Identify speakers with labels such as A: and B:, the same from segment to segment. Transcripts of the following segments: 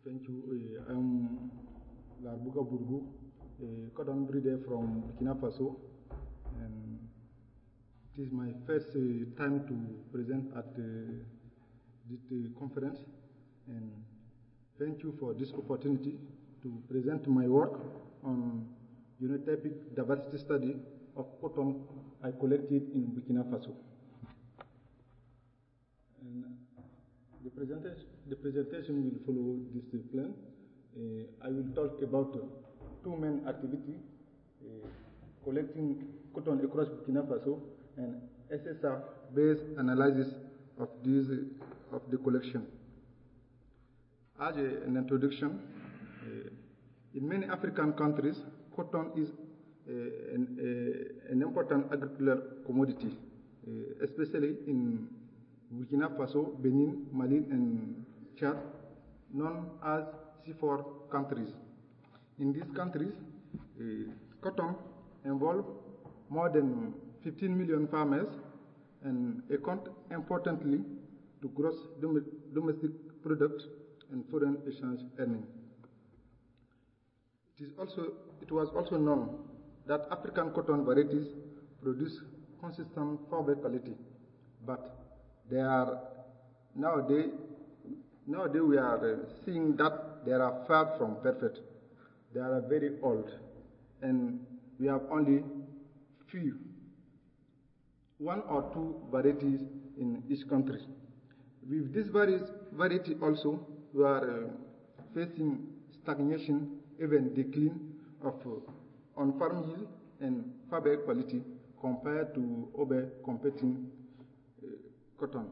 A: Thank you. I'm Larbuga Burgu, a cotton breeder from Burkina Faso, and it is my first time to present at this conference, and thank you for this opportunity to present my work on genotypic diversity study of cotton I collected in Burkina Faso. And the presentation will follow this plan. I will talk about two main activities, collecting cotton across Burkina Faso and SSR-based analysis of the collection. As an introduction, in many African countries, cotton is an important agricultural commodity, especially in Burkina Faso, Benin, Mali, and Chad, known as C4 countries. In these countries, cotton involves more than 15 million farmers and account importantly to gross domestic product and foreign exchange earning. It was also known that African cotton varieties produce consistent fiber quality, but they are nowadays we are seeing that they are far from perfect. They are very old, and we have only one or two varieties in each country. With this variety also, we are facing stagnation, even decline of on-farm yield and fiber quality compared to other competing cotton.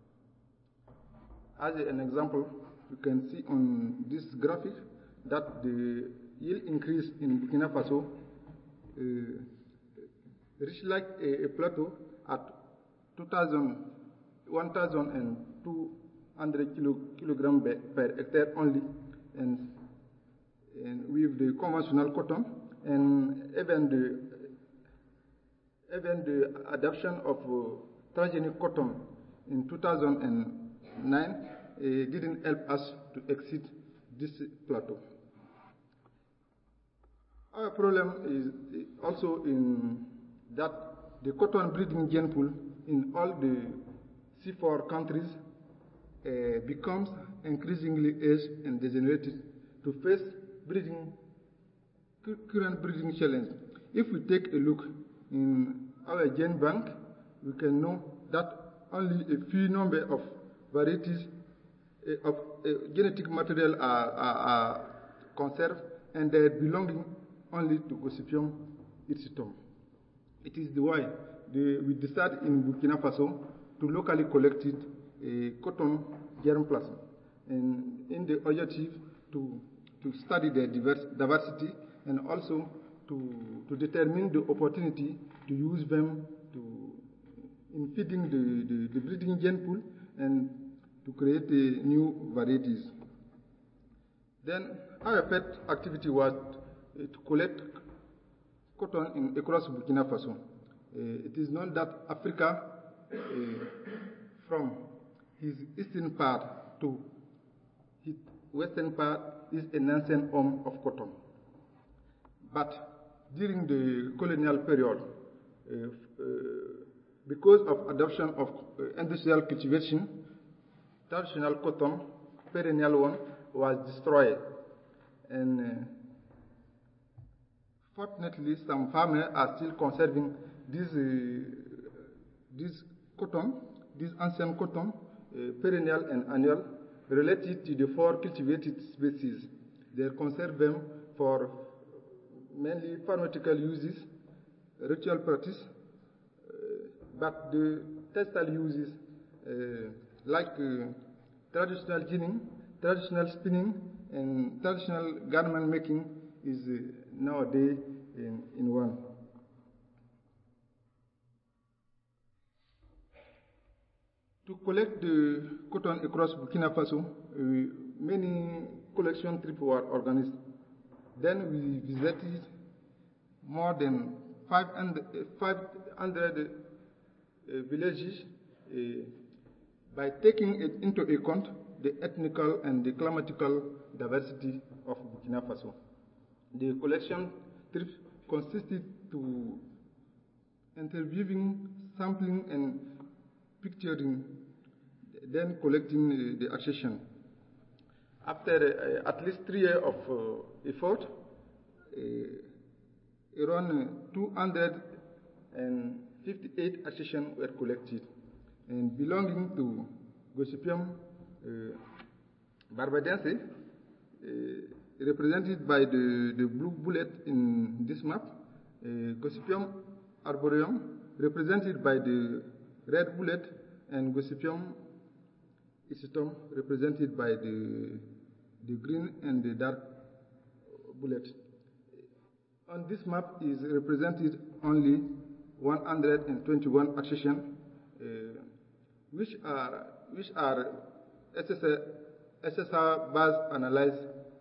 A: As an example, you can see on this graphic that the yield increase in Burkina Faso reached like a plateau at 1,200 kilograms per hectare only, and with the conventional cotton, and even the adoption of transgenic cotton in 2009 didn't help us to exceed this plateau. Our problem is also in that the cotton breeding gene pool in all the C4 countries becomes increasingly aged and degenerated to face current breeding challenge. If we take a look in our gene bank, we can know that only a few number of varieties of genetic material are conserved, and they are belonging only to Gossypium hirsutum. It is why we decided in Burkina Faso to locally collect cotton germplasm, and in the objective to study their diversity and also to determine the opportunity to use them in feeding the breeding gene pool and to create new varieties. Then our pet activity was to collect cotton across Burkina Faso. It is known that Africa, from his eastern part to his western part, is an ancient home of cotton. But during the colonial period, because of adoption of industrial cultivation, traditional cotton, perennial one, was destroyed. And fortunately, some farmers are still conserving this ancient cotton, perennial and annual, related to the 4 cultivated species. They conserve them for mainly pharmaceutical uses, ritual practice, but the textile uses like traditional ginning, traditional spinning, and traditional garment making is nowadays in one. To collect the cotton across Burkina Faso, many collection trips were organized. Then we visited more than 500 villages. By taking it into account the ethnical and the climatical diversity of Burkina Faso. The collection trips consisted to interviewing, sampling, and picturing, then collecting the accession. After at least 3 years of effort, around 258 accessions were collected, and belonging to Gossypium barbadense, represented by the blue bullet in this map, Gossypium arboreum, represented by the red bullet, and Gossypium issetum, represented by the green and the dark bullet. On this map is represented only 121 accessions, which are SSR base analyzed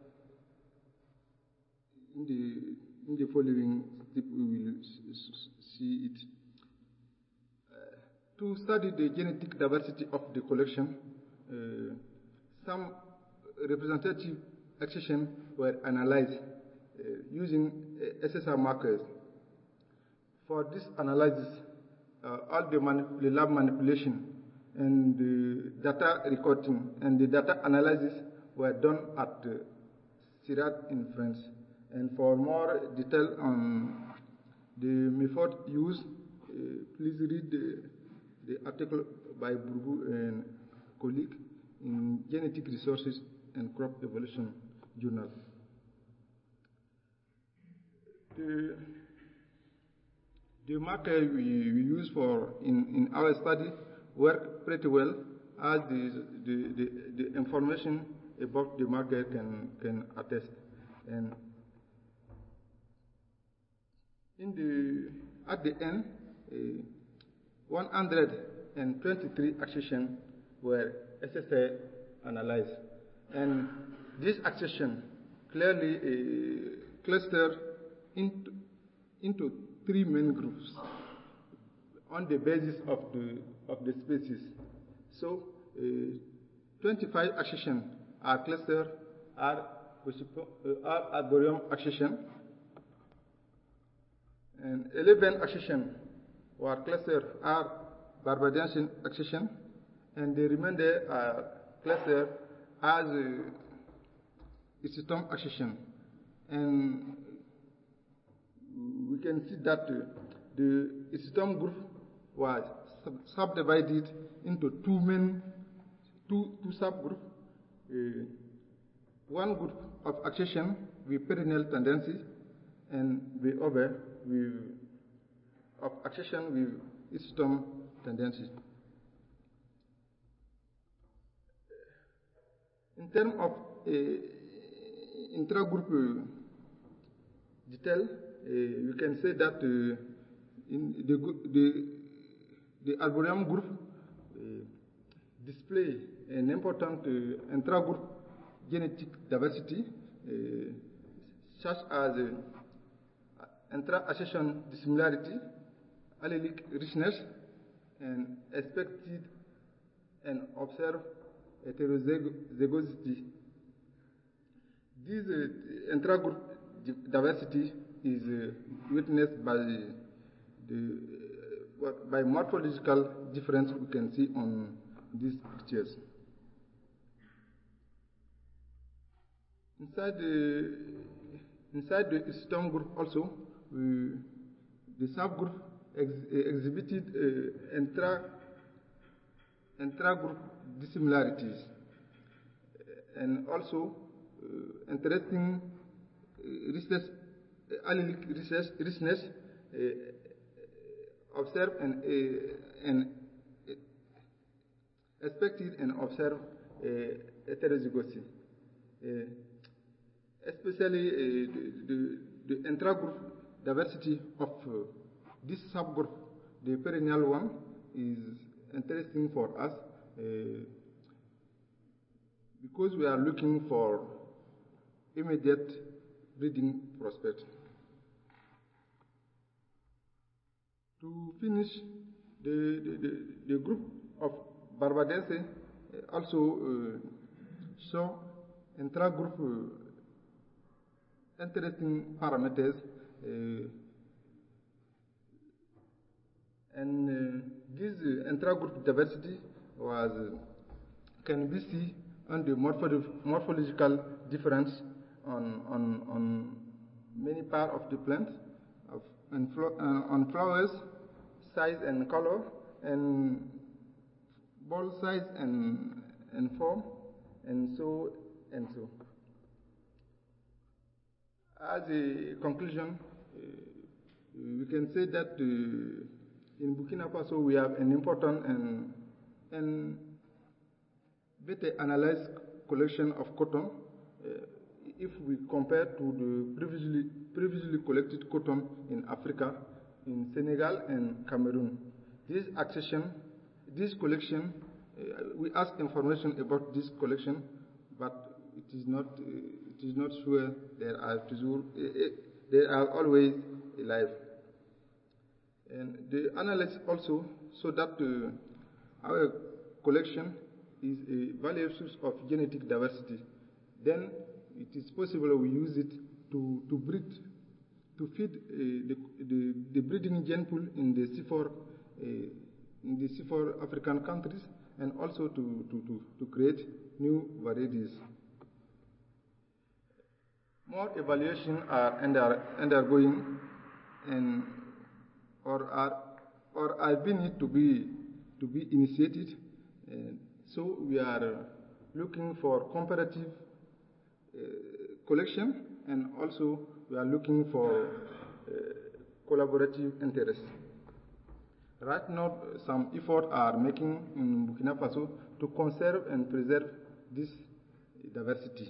A: in the following step. We will see it. To study the genetic diversity of the collection, some representative accessions were analyzed using SSR markers. For this analysis, all the lab manipulation and the data recording and the data analysis were done at CIRAD in France. And for more detail on the method used, please read the article by Bourgou and colleague in Genetic Resources and Crop Evolution Journal. The marker we use in our study work pretty well, as the information about the marker can attest. And at the end, 123 accessions were SSA analyzed, and this accession clearly clustered into 3 main groups on the basis of the species. So 25 accessions are clustered are arboreum accession, and 11 accessions were clustered are barbadensian accession, and the remainder are clustered as issetum accession. And we can see that the issetum group was subdivided into two subgroups. One group of accession with perennial tendency, and the other of accession with issetum tendency. In terms of intra-group detail, we can say that in the arboreum group display an important intra-group genetic diversity, such as intra-accession dissimilarity, allelic richness, and expected and observed heterozygosity. This intra-group diversity is witnessed by morphological difference we can see on these pictures. Inside the issetum group also, the subgroup exhibited intra-group dissimilarities, and also interesting allelic richness observed and expected and observed heterozygosity. Especially the intra-group diversity of this subgroup, the perennial one, is interesting for us because we are looking for immediate breeding prospect. To finish, the group of barbadense also show intra-group interesting parameters and this intra-group diversity can be seen on the morphological difference on many parts of the plant, on flowers, size and color, and ball size and form, and so and so. As a conclusion, we can say that in Burkina Faso we have an important and better analyzed collection of cotton if we compare to the previously collected cotton in Africa, in Senegal and Cameroon. This collection, we ask information about this collection, but it is not sure they are always alive. And the analysis also so that our collection is a valuable source of genetic diversity. Then it is possible we use it to breed, to feed the breeding gene pool in the C4 African countries, and also to create new varieties. More evaluations are undergoing or are being to be initiated. So we are looking for comparative collection, and also we are looking for collaborative interest. Right now, some efforts are making in Burkina Faso to conserve and preserve this diversity.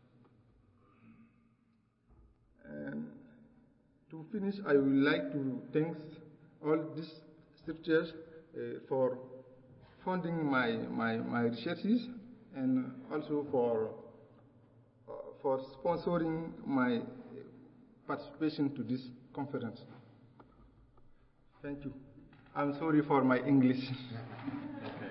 A: And to finish, I would like to thank all these structures for funding my researches, and also for sponsoring my participation to this conference. Thank you. I'm sorry for my English.